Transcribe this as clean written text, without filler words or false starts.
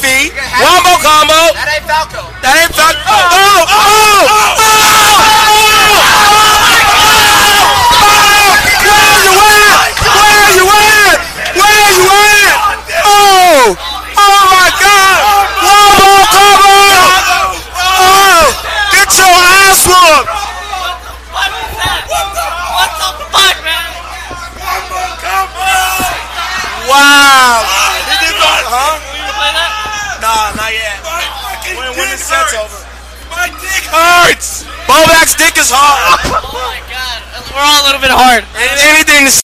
feet. Wombo combo. That ain't Falco. That ain't Falco. Oh my God! Wombo combo. Oh, get your ass whooped. What the fuck, man? Wow. Will you play that? Nah, not yet. When the set's over. My dick hurts! Bobak's dick is hard. Oh my god. We're all a little bit hard. Anything to